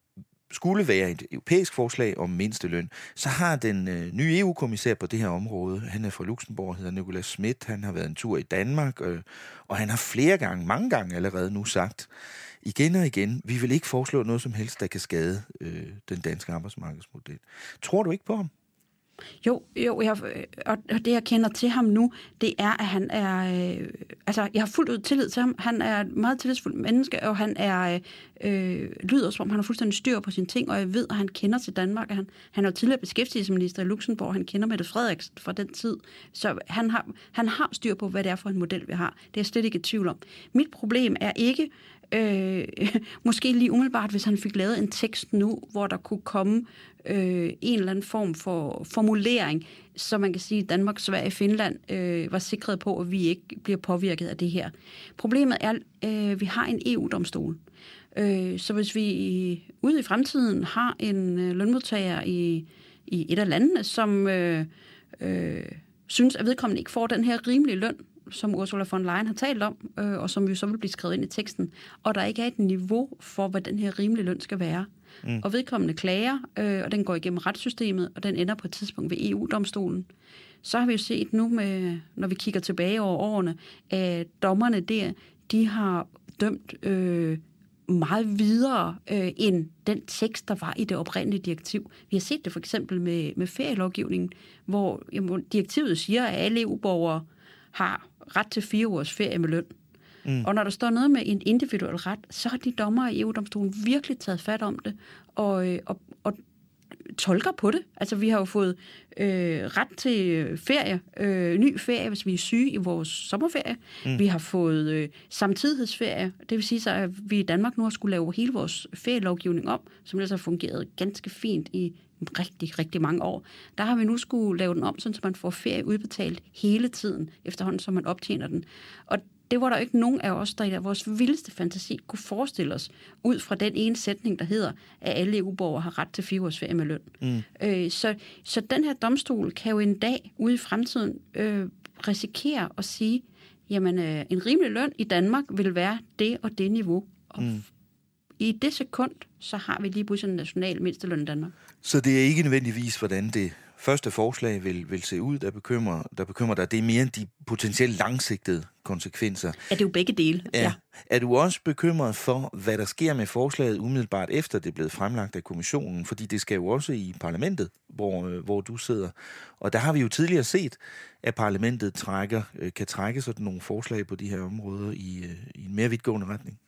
skulle være et europæisk forslag om mindsteløn, så har den øh, nye E U-kommissær på det her område, han er fra Luxembourg, hedder Nicolas Schmidt, han har været en tur i Danmark, øh, og han har flere gange, mange gange allerede nu sagt, igen og igen, vi vil ikke foreslå noget som helst, der kan skade øh, den danske arbejdsmarkedsmodel. Tror du ikke på ham? Jo, jo, jeg, og det jeg kender til ham nu, det er, at han er, øh, altså jeg har fuldt ud tillid til ham. Han er et meget tillidsfuldt menneske, og han er, øh, lyder som om han har fuldstændig styr på sine ting, og jeg ved, at han kender til Danmark. Han, han er jo tidligere beskæftigelsesminister i Luxembourg, han kender Mette Frederiksen fra den tid, så han har, han har styr på, hvad det er for en model, vi har. Det er jeg slet ikke i tvivl om. Mit problem er ikke, Øh, måske lige umiddelbart, hvis han fik lavet en tekst nu, hvor der kunne komme øh, en eller anden form for formulering, så man kan sige, at Danmark, Sverige og Finland øh, var sikret på, at vi ikke bliver påvirket af det her. Problemet er, at øh, vi har en E U-domstol. Øh, så hvis vi i, ude i fremtiden har en øh, lønmodtager i, i et af landene, som øh, øh, synes, at vedkommende ikke får den her rimelige løn, som Ursula von Leyen har talt om, øh, og som jo så vil blive skrevet ind i teksten, og der ikke er et niveau for, hvad den her rimelige løn skal være. Mm. Og vedkommende klager, øh, og den går igennem retssystemet, og den ender på et tidspunkt ved E U-domstolen. Så har vi jo set nu, med, når vi kigger tilbage over årene, at dommerne der, de har dømt øh, meget videre øh, end den tekst, der var i det oprindelige direktiv. Vi har set det for eksempel med, med ferielovgivningen, hvor jamen, direktivet siger, at alle E U-borgere har ret til fire ugers ferie med løn. Mm. Og når der står noget med en individuel ret, så har de dommere i E U-domstolen virkelig taget fat om det og, og, og tolker på det. Altså, vi har jo fået øh, ret til ferie, øh, ny ferie, hvis vi er syge i vores sommerferie. Mm. Vi har fået øh, samtidighedsferie. Det vil sige så, at vi i Danmark nu har skulle lave hele vores ferielovgivning om, som ellers har fungeret ganske fint i rigtig, rigtig mange år. Der har vi nu skulle lave den om, så man får ferie udbetalt hele tiden, efterhånden som man optjener den. Og det var der ikke nogen af os, der i vores vildeste fantasi kunne forestille os, ud fra den ene sætning, der hedder, at alle E U-borgere har ret til fire ugers ferie med løn. Mm. Øh, så, så den her domstol kan jo en dag ude i fremtiden øh, risikere at sige, jamen øh, en rimelig løn i Danmark vil være det og det niveau. Og mm. i det sekund, så har vi lige pludselig en national mindsteløn i Danmark. Så det er ikke nødvendigvis, hvordan det første forslag vil, vil se ud, der bekymrer, der bekymrer dig. Det er mere end de potentielt langsigtede konsekvenser. Ja, det er jo begge dele. Ja. Ja. Er du også bekymret for, hvad der sker med forslaget umiddelbart efter det er blevet fremlagt af kommissionen? Fordi det skal jo også i parlamentet, hvor, hvor du sidder. Og der har vi jo tidligere set, at parlamentet trækker, kan trække sådan nogle forslag på de her områder i, i en mere vidtgående retning.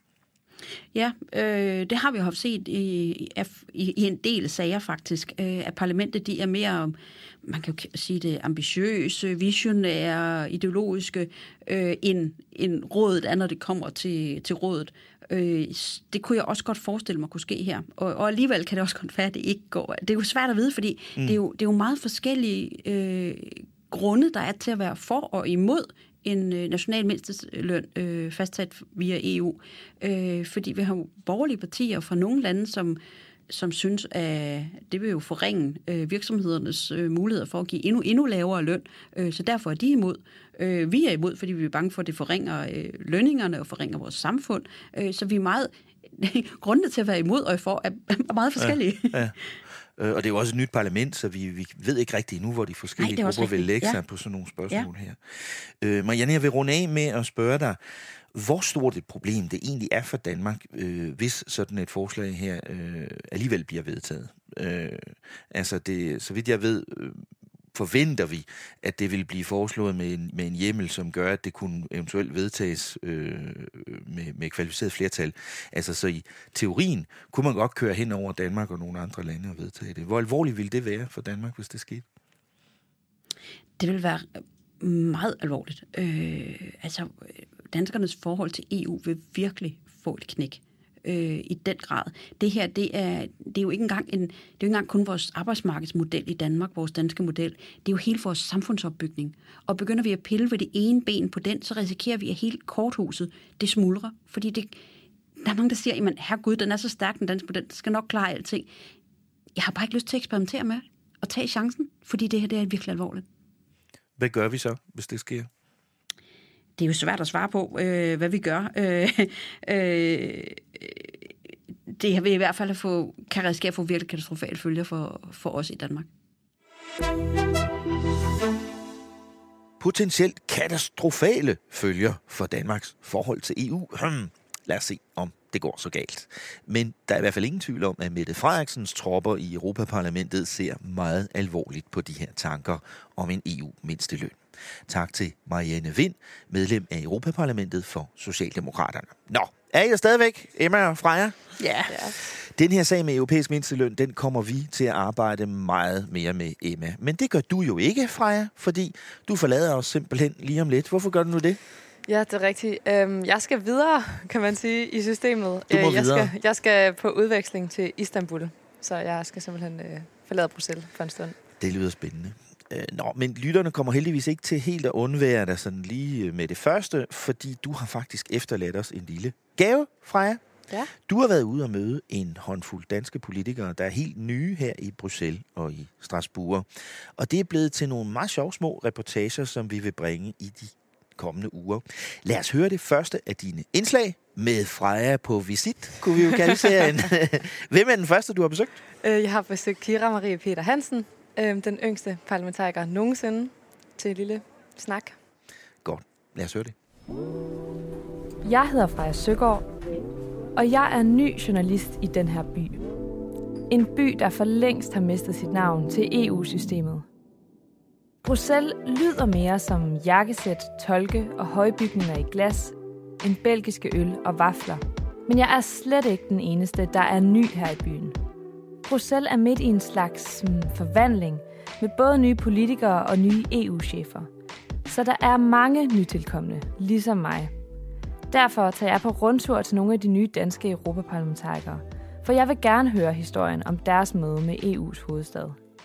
Ja, øh, det har vi jo haft set i, i, i en del sager faktisk, øh, at parlamentet de er mere, man kan jo sige det, ambitiøse, visionære, ideologiske, øh, end, end rådet er, når det kommer til, til rådet. Øh, det kunne jeg også godt forestille mig kunne ske her, og, og alligevel kan det også godt være, at det ikke går. Det er jo svært at vide, fordi mm. det, er jo, det er jo meget forskellige øh, grunde, der er til at være for og imod en øh, national mindsteløn øh, fastsat via E U. Øh, fordi vi har borgerlige partier fra nogle lande, som, som synes, at det vil jo forringe øh, virksomhedernes øh, muligheder for at give endnu, endnu lavere løn. Øh, så derfor er de imod. Øh, vi er imod, fordi vi er bange for, at det forringer øh, lønningerne og forringer vores samfund. Øh, så vi er meget grunde til at være imod og for er meget forskellige. Ja, ja. Og det er jo også et nyt parlament, så vi, vi ved ikke rigtig endnu, hvor de forskellige Nej, grupper vil lægge sig ja. på sådan nogle spørgsmål ja. her. Øh, Marianne, jeg vil runde af med at spørge dig, hvor stort et problem det egentlig er for Danmark, øh, hvis sådan et forslag her øh, alligevel bliver vedtaget. Øh, altså, det, så vidt jeg ved, øh, forventer vi, at det vil blive foreslået med en, med en hjemmel, som gør, at det kunne eventuelt vedtages øh, med, med kvalificeret flertal. Altså, så i teorien kunne man godt køre hen over Danmark og nogle andre lande og vedtage det. Hvor alvorligt ville det være for Danmark, hvis det skete? Det vil være meget alvorligt. Øh, altså, danskernes forhold til E U vil virkelig få et knæk. Øh, i den grad. Det her, det er, det er jo ikke engang, en, det er jo ikke engang kun vores arbejdsmarkedsmodel i Danmark, vores danske model. Det er jo hele vores samfundsopbygning. Og begynder vi at pille ved det ene ben på den, så risikerer vi, at hele korthuset, det smuldrer. Fordi det, der er mange, der siger, jamen herregud, den er så stærk, den danske model, den skal nok klare alting. Jeg har bare ikke lyst til at eksperimentere med og tage chancen, fordi det her, det er virkelig alvorligt. Hvad gør vi så, hvis det sker? Det er jo svært at svare på, øh, hvad vi gør. Øh, øh, det vil i hvert fald få, kan risikere at få virkelig katastrofale følger for, for os i Danmark. Potentielt katastrofale følger for Danmarks forhold til E U. Hmm. Lad os se, om det går så galt. Men der er i hvert fald ingen tvivl om, at Mette Frederiksens tropper i Europaparlamentet ser meget alvorligt på de her tanker om en E U-mindsteløn. Tak til Marianne Vind, medlem af Europaparlamentet for Socialdemokraterne. Nå, er I der stadigvæk, Emma og Freja? Ja. Den her sag med europæisk mindsteløn, den kommer vi til at arbejde meget mere med, Emma. Men det gør du jo ikke, Freja, fordi du forlader os simpelthen lige om lidt. Hvorfor gør du nu det? Ja, det er rigtigt. Jeg skal videre, kan man sige, i systemet. Du må jeg, videre. skal, jeg skal på udveksling til Istanbul, så jeg skal simpelthen øh, forlade Bruxelles for en stund. Det lyder spændende. Nå, men lytterne kommer heldigvis ikke til helt at undvære dig sådan lige med det første, fordi du har faktisk efterladt os en lille gave, Freja. Ja. Du har været ude og møde en håndfuld danske politikere, der er helt nye her i Bruxelles og i Strasbourg. Og det er blevet til nogle meget sjove små reportager, som vi vil bringe i de kommende uger. Lad os høre det første af dine indslag med Freja på visit, kunne vi jo kalde serien. Hvem er den første, du har besøgt? Jeg har besøgt Kira Marie Peter Hansen, den yngste parlamentariker nogensinde, til en lille snak. Godt. Lad os høre det. Jeg hedder Freja Søgaard, og jeg er ny journalist i den her by. En by, der for længst har mistet sit navn til E U-systemet. Bruxelles lyder mere som jakkesæt, tolke og højbygninger i glas, end belgiske øl og vafler. Men jeg er slet ikke den eneste, der er ny her i byen. Bruxelles er midt i en slags mm, forvandling med både nye politikere og nye E U-chefer. Så der er mange nytilkomne, ligesom mig. Derfor tager jeg på rundtur til nogle af de nye danske europaparlamentarikere, for jeg vil gerne høre historien om deres møde med E U's hovedstad.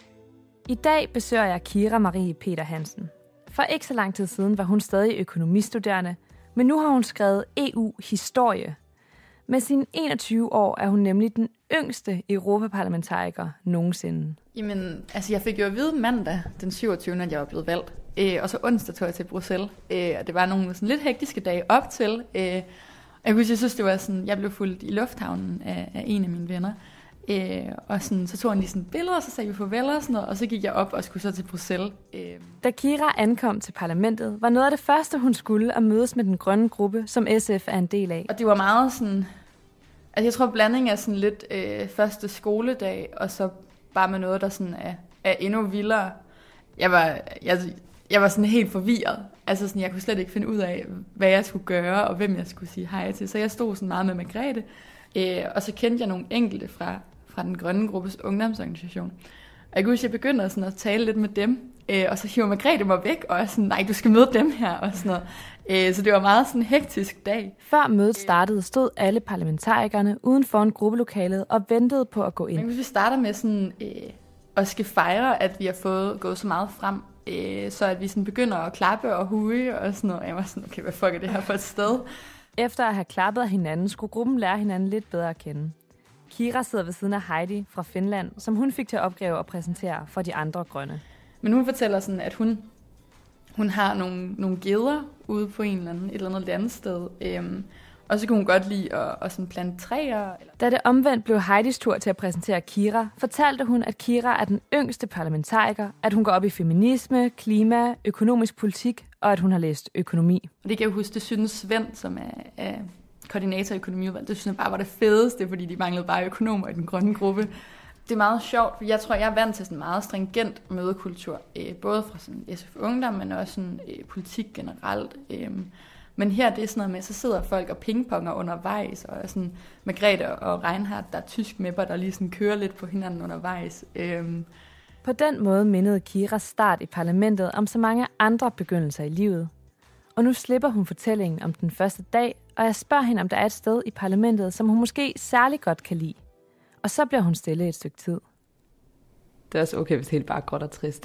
I dag besøger jeg Kira Marie Peter Hansen. For ikke så lang tid siden var hun stadig økonomistuderende, men nu har hun skrevet E U-historie. Med sine enogtyve år er hun nemlig den yngste europaparlamentariker nogensinde. Jamen, altså jeg fik jo at vide mandag den syvogtyvende at jeg var blevet valgt. Øh, og så onsdag tog jeg til Bruxelles. Øh, og det var nogle sådan lidt hektiske dage op til. Øh, jeg kunne jeg synes, det var sådan, jeg blev fulgt i lufthavnen af, af en af mine venner. Øh, og sådan, så tog han lige sådan billeder, og så sagde vi farvel og sådan noget, og så gik jeg op og skulle så til Bruxelles. Øh. Da Kira ankom til parlamentet, var noget af det første, hun skulle at mødes med den grønne gruppe, som S F er en del af. Og det var meget sådan, altså jeg tror blanding af sådan lidt øh, første skoledag, og så bare med noget, der sådan er, er endnu vildere. Jeg var, jeg, jeg var sådan helt forvirret. Altså sådan, jeg kunne slet ikke finde ud af, hvad jeg skulle gøre, og hvem jeg skulle sige hej til. Så jeg stod sådan meget med Margrethe, øh, og så kendte jeg nogle enkelte fra, fra den grønne gruppes ungdomsorganisation. Og jeg kunne huske, at jeg begyndte sådan at tale lidt med dem, øh, og så hiver Margrethe mig væk, og jeg sådan, nej, du skal møde dem her, og sådan noget. Øh, så det var meget sådan en hektisk dag. Før mødet startede, stod alle parlamentarikerne uden for en gruppelokalet og ventede på at gå ind. Men hvis vi starter med sådan, øh, at skal fejre, at vi har fået gået så meget frem, øh, så at vi sådan begynder at klappe og huge og sådan noget. Jeg var sådan, okay, hvad fuck er det her for et sted? Efter at have klappet af hinanden, skulle gruppen lære hinanden lidt bedre at kende. Kira sidder ved siden af Heidi fra Finland, som hun fik til opgave at præsentere for de andre grønne. Men hun fortæller sådan, at hun, hun har nogle, nogle geder ude på en eller anden, et eller andet landsted. Øhm, og så kunne hun godt lide at, at sådan plante træer. Da det omvendt blev Heidis tur til at præsentere Kira, fortalte hun, at Kira er den yngste parlamentariker, at hun går op i feminisme, klima, økonomisk politik, og at hun har læst økonomi. Og det kan jeg huske, det synes Svend, som er, er koordinator i økonomiudvalget, det synes jeg bare var det fedeste, fordi de manglede bare økonomer i den grønne gruppe. Det er meget sjovt, for jeg tror, jeg er vant til sådan meget stringent mødekultur, øh, både fra sådan S F Ungdom, men også sådan, øh, politik generelt. Øh. Men her det er sådan noget med, så sidder folk og pingponger undervejs, og er sådan Margrethe og Reinhardt, der er tysk mepper, der lige sådan kører lidt på hinanden undervejs. Øh. På den måde mindede Kiras start i parlamentet om så mange andre begyndelser i livet. Og nu slipper hun fortællingen om den første dag, og jeg spørger hende, om der er et sted i parlamentet, som hun måske særlig godt kan lide. Og så bliver hun stille et stykke tid. Det er også okay, hvis det helt bare er gråt og trist.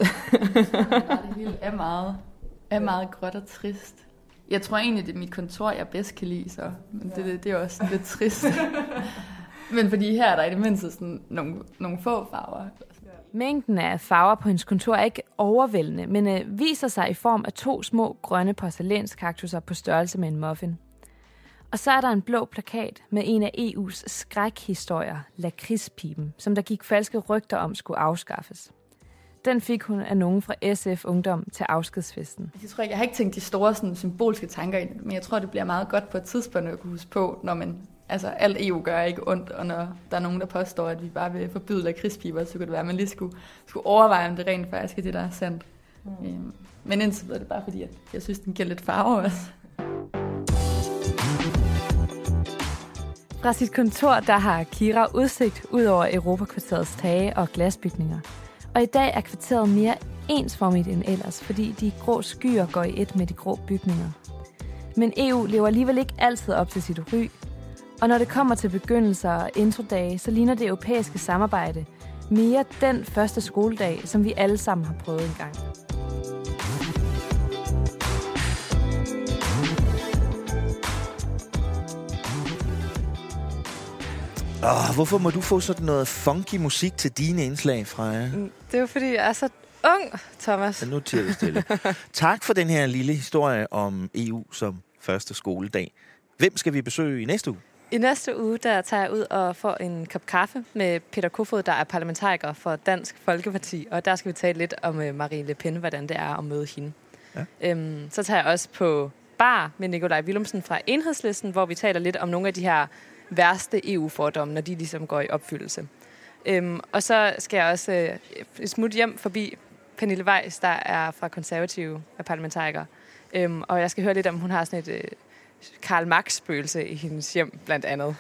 Det hele er meget, er meget gråt og trist. Jeg tror egentlig, det er mit kontor, jeg bedst kan lide, så. Men det, det, det er også lidt trist. Men fordi her er der i det mindste sådan nogle, nogle få farver. Mængden af farver på hendes kontor er ikke overvældende, men øh, viser sig i form af to små grønne porcelænskaktusser på størrelse med en muffin. Og så er der en blå plakat med en af E U's skrækhistorier, lakridspiben, som der gik falske rygter om skulle afskaffes. Den fik hun af nogen fra S F Ungdom til afskedsfesten. Jeg tror ikke, jeg har ikke tænkt de store sådan, symbolske tanker i det, men jeg tror, det bliver meget godt på et tidspunkt at kunne huske på, når man, altså alt E U gør ikke ondt, og når der er nogen, der påstår, at vi bare vil forbyde lakridspiber, så kunne det være, at man lige skulle, skulle overveje, om det rent faktisk er det, der er sandt. Mm. Øhm, men indtil videre er det bare fordi, at jeg synes, den giver lidt farve også. Fra sit kontor, der har Kira udsigt ud over Europakvarterets tage og glasbygninger. Og i dag er kvarteret mere ensformigt end ellers, fordi de grå skyer går i et med de grå bygninger. Men E U lever alligevel ikke altid op til sit ry. Og når det kommer til begyndelser og introdage, så ligner det europæiske samarbejde mere den første skoledag, som vi alle sammen har prøvet engang. Åh, hvorfor må du få sådan noget funky musik til dine indslag, Freja? Det er jo fordi, jeg er så ung, Thomas. Ja, nu tiger det stille. Tak for den her lille historie om E U som første skoledag. Hvem skal vi besøge i næste uge? I næste uge, der tager jeg ud og får en kop kaffe med Peter Kofod, der er parlamentariker for Dansk Folkeparti. Og der skal vi tale lidt om Marine Le Pen, hvordan det er at møde hende. Ja. Øhm, så tager jeg også på bar med Nikolaj Villumsen fra Enhedslisten, hvor vi taler lidt om nogle af de her værste E U-fordomme, når de ligesom går i opfyldelse. Øhm, og så skal jeg også øh, smutte hjem forbi Pernille Weiss, der er fra Konservative parlamentariker. Øhm, og jeg skal høre lidt om, hun har sådan et øh, Karl Marx-spøgelse i hendes hjem, blandt andet.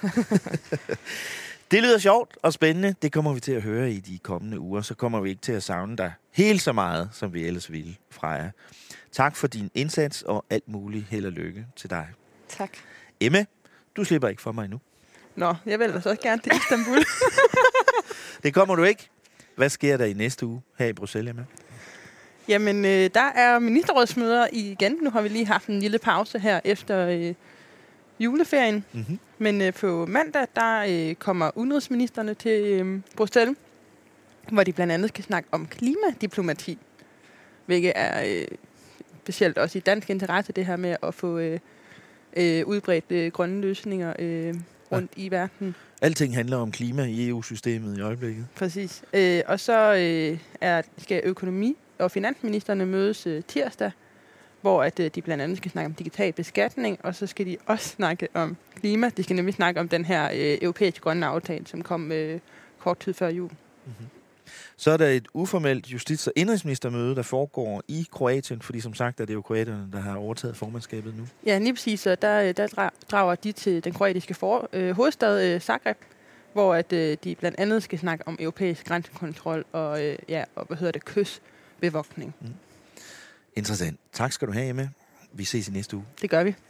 Det lyder sjovt og spændende. Det kommer vi til at høre i de kommende uger. Så kommer vi ikke til at savne dig helt så meget, som vi ellers ville, Freja. Tak for din indsats og alt muligt held og lykke til dig. Tak. Emma, du slipper ikke for mig nu. Nå, jeg vil altså også gerne til Istanbul. Det kommer du ikke. Hvad sker der i næste uge her i Bruxelles, Emma? Jamen, øh, der er ministerrådsmøder igen. Nu har vi lige haft en lille pause her efter øh, juleferien. Mm-hmm. Men øh, på mandag, der øh, kommer udenrigsministerne til øh, Bruxelles, hvor de blandt andet skal snakke om klimadiplomati, hvilket er øh, specielt også i dansk interesse, det her med at få øh, øh, udbredt øh, grønne løsninger øh, rundt ja. i verden. Alting handler om klima i E U-systemet i øjeblikket. Præcis. Øh, og så øh, er, skal økonomi- og finansministerne mødes øh, tirsdag, hvor at, øh, de blandt andet skal snakke om digital beskatning, og så skal de også snakke om klima. De skal nemlig snakke om den her øh, europæiske grønne aftale, som kom øh, kort tid før jul. Mm-hmm. Så er der et uformelt justits- og indrigsministermøde, der foregår i Kroatien, fordi som sagt er det jo kroaterne, der har overtaget formandskabet nu. Ja, lige præcis. Og der, der drager de til den kroatiske for, øh, hovedstad øh, Zagreb, hvor at, øh, de blandt andet skal snakke om europæisk grænsekontrol og, øh, ja, og hvad hedder det, kystbevogtning. Mm. Interessant. Tak skal du have, Emma. Vi ses i næste uge. Det gør vi.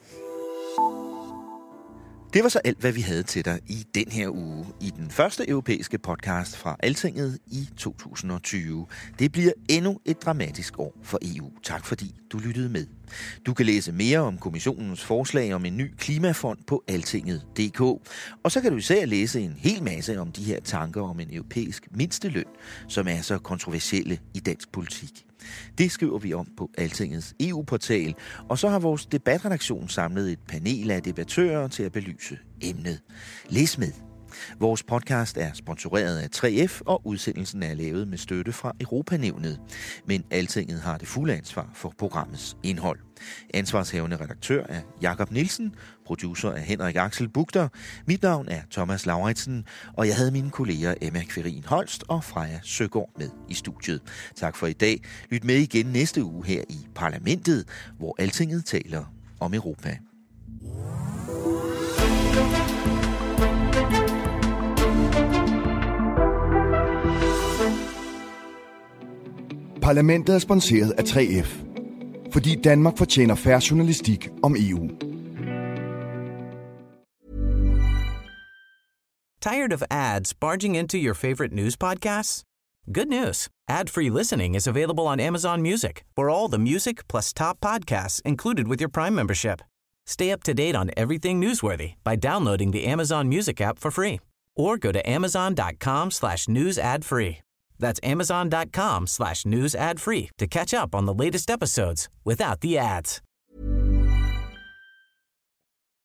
Det var så alt, hvad vi havde til dig i den her uge, i den første europæiske podcast fra Altinget i to tusind og tyve. Det bliver endnu et dramatisk år for E U. Tak fordi du lyttede med. Du kan læse mere om kommissionens forslag om en ny klimafond på altinget punktum d k. Og så kan du især læse en hel masse om de her tanker om en europæisk mindsteløn, som er så kontroversielle i dansk politik. Det skriver vi om på Altingets E U-portal, og så har vores debatredaktion samlet et panel af debattører til at belyse emnet. Læs med. Vores podcast er sponsoreret af tre F, og udsendelsen er lavet med støtte fra Europanævnet. Men Altinget har det fulde ansvar for programmets indhold. Ansvarshavende redaktør er Jakob Nielsen, producer er Henrik Axel Bugter, mit navn er Thomas Lauritsen, og jeg havde mine kolleger Emma Kverin Holst og Freja Søgaard med i studiet. Tak for i dag. Lyt med igen næste uge her i Parlamentet, hvor Altinget taler om Europa. Parlamentet er sponsoreret af tre F, fordi Danmark fortjener fair journalistik om E U. Tired of ads barging into your favorite news podcasts? Good news. Ad-free listening is available on Amazon Music for all the music plus top podcasts included with your Prime membership. Stay up to date on everything newsworthy by downloading the Amazon Music app for free or go to amazon.com slash news ad free. That's amazon.com slash news ad free to catch up on the latest episodes without the ads.